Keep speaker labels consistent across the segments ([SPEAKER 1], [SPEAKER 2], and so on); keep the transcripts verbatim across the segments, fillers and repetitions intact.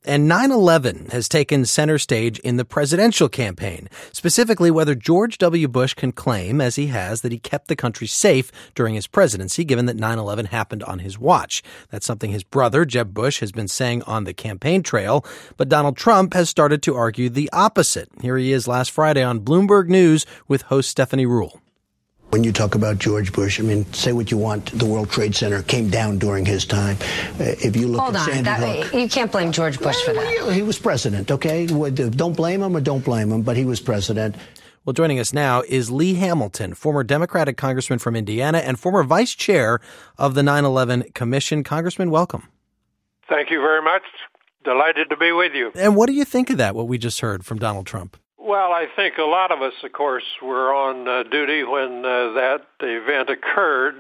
[SPEAKER 1] And nine eleven has taken center stage in the presidential campaign, specifically whether George W. Bush can claim, as he has, that he kept the country safe during his presidency, given that nine eleven happened on his watch. That's something his brother, Jeb Bush, has been saying on the campaign trail. But Donald Trump has started to argue the opposite. Here he is last Friday on Bloomberg News with host Stephanie Ruhle.
[SPEAKER 2] When you talk about George Bush, I mean, say what you want. The World Trade Center came down during his time. Uh, if you look
[SPEAKER 3] Hold
[SPEAKER 2] at
[SPEAKER 3] on,
[SPEAKER 2] Sandy
[SPEAKER 3] that,
[SPEAKER 2] Hook,
[SPEAKER 3] you can't blame George Bush for that.
[SPEAKER 2] He was president, okay? Don't blame him or don't blame him, but he was president.
[SPEAKER 1] Well, joining us now is Lee Hamilton, former Democratic congressman from Indiana and former vice chair of the nine eleven Commission. Congressman, welcome.
[SPEAKER 4] Thank you very much. Delighted to be with you.
[SPEAKER 1] And what do you think of that, what we just heard from Donald Trump?
[SPEAKER 4] Well, I think a lot of us, of course, were on uh, duty when uh, that event occurred,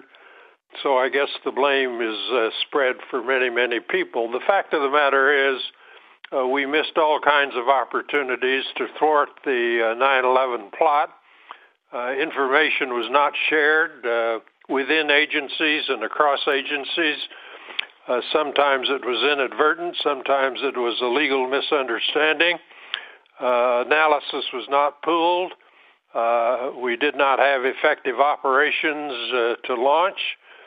[SPEAKER 4] so I guess the blame is uh, spread for many, many people. The fact of the matter is uh, we missed all kinds of opportunities to thwart the uh, nine eleven plot. Uh, information was not shared uh, within agencies and across agencies. Uh, sometimes it was inadvertent, sometimes it was a legal misunderstanding. Uh, analysis was not pooled. Uh, we did not have effective operations uh, to launch.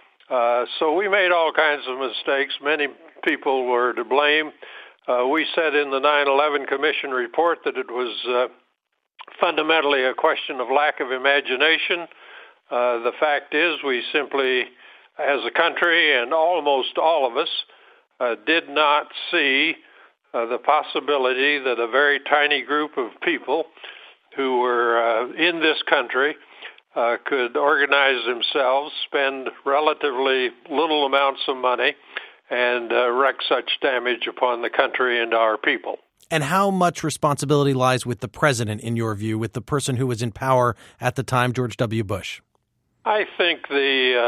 [SPEAKER 4] Uh, so we made all kinds of mistakes. Many people were to blame. Uh, we said in the nine eleven Commission report that it was uh, fundamentally a question of lack of imagination. Uh, the fact is we simply, as a country and almost all of us, uh, did not see Uh, the possibility that a very tiny group of people who were uh, in this country uh, could organize themselves, spend relatively little amounts of money, and uh, wreak such damage upon the country and our people.
[SPEAKER 1] And how much responsibility lies with the president, in your view, with the person who was in power at the time, George W. Bush?
[SPEAKER 4] I think the uh,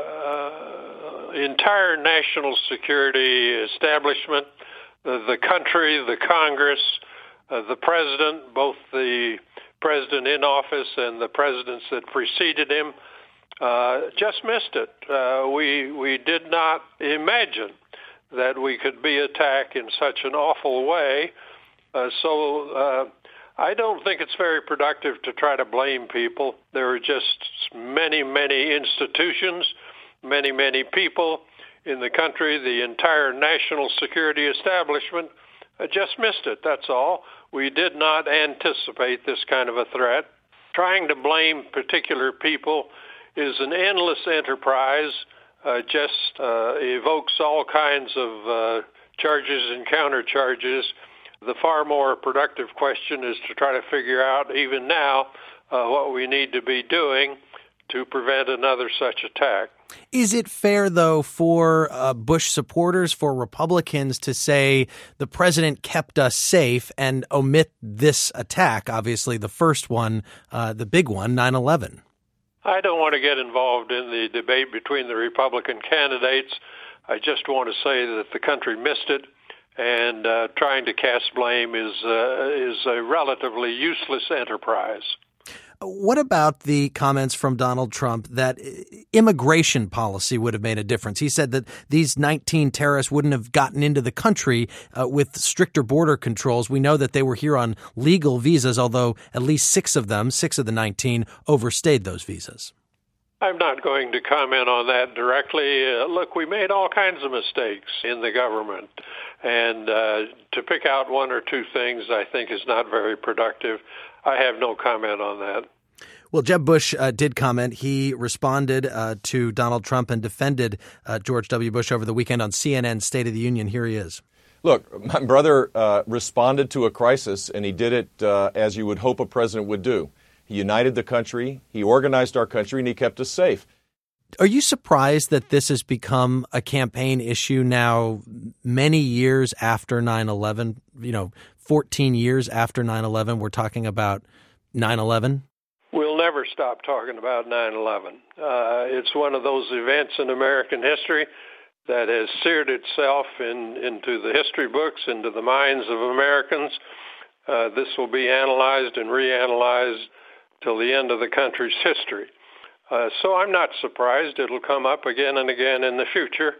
[SPEAKER 4] uh, entire national security establishment, The, the country, the Congress, uh, the president, both the president in office and the presidents that preceded him, uh, just missed it. Uh, we we did not imagine that we could be attacked in such an awful way. Uh, so uh, I don't think it's very productive to try to blame people. There are just many, many institutions, many, many people in the country, the entire national security establishment uh, just missed it, that's all. We did not anticipate this kind of a threat. Trying to blame particular people is an endless enterprise, uh, just uh, evokes all kinds of uh, charges and countercharges. The far more productive question is to try to figure out, even now, uh, what we need to be doing to prevent another such attack.
[SPEAKER 1] Is it fair, though, for uh, Bush supporters, for Republicans to say the president kept us safe and omit this attack, obviously the first one, uh, the big one, nine eleven?
[SPEAKER 4] I don't want to get involved in the debate between the Republican candidates. I just want to say that the country missed it, and uh, trying to cast blame is uh, is a relatively useless enterprise.
[SPEAKER 1] What about the comments from Donald Trump that immigration policy would have made a difference? He said that these nineteen terrorists wouldn't have gotten into the country uh, with stricter border controls. We know that they were here on legal visas, although at least six of them, six of the nineteen, overstayed those visas.
[SPEAKER 4] I'm not going to comment on that directly. Uh, look, we made all kinds of mistakes in the government, and uh, to pick out one or two things I think is not very productive. I have no comment on that.
[SPEAKER 1] Well, Jeb Bush uh, did comment. He responded uh, to Donald Trump and defended uh, George W. Bush over the weekend on C N N's State of the Union. Here he is.
[SPEAKER 5] Look, my brother uh, responded to a crisis, and he did it uh, as you would hope a president would do. He united the country, he organized our country, and he kept us safe.
[SPEAKER 1] Are you surprised that this has become a campaign issue now many years after nine eleven? You know, fourteen years after nine eleven, we're talking about nine eleven?
[SPEAKER 4] We'll never stop talking about nine eleven. Uh, it's one of those events in American history that has seared itself in, into the history books, into the minds of Americans. Uh, this will be analyzed and reanalyzed till the end of the country's history. Uh, so I'm not surprised. It'll come up again and again in the future,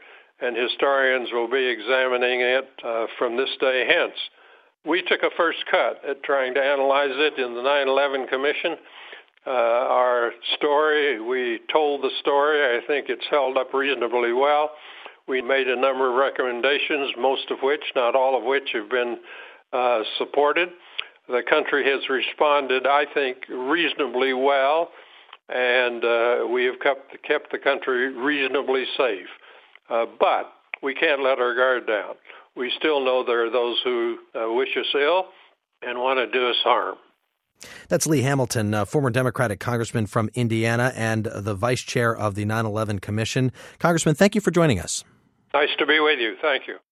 [SPEAKER 4] and historians will be examining it uh, from this day hence. We took a first cut at trying to analyze it in the nine eleven Commission. Uh, our story, we told the story. I think it's held up reasonably well. We made a number of recommendations, most of which, not all of which, have been uh, supported. The country has responded, I think, reasonably well, and uh, we have kept, kept the country reasonably safe. Uh, but we can't let our guard down. We still know there are those who uh, wish us ill and want to do us harm.
[SPEAKER 1] That's Lee Hamilton, uh, former Democratic congressman from Indiana and the vice chair of the nine eleven Commission. Congressman, thank you for joining us.
[SPEAKER 4] Nice to be with you. Thank you.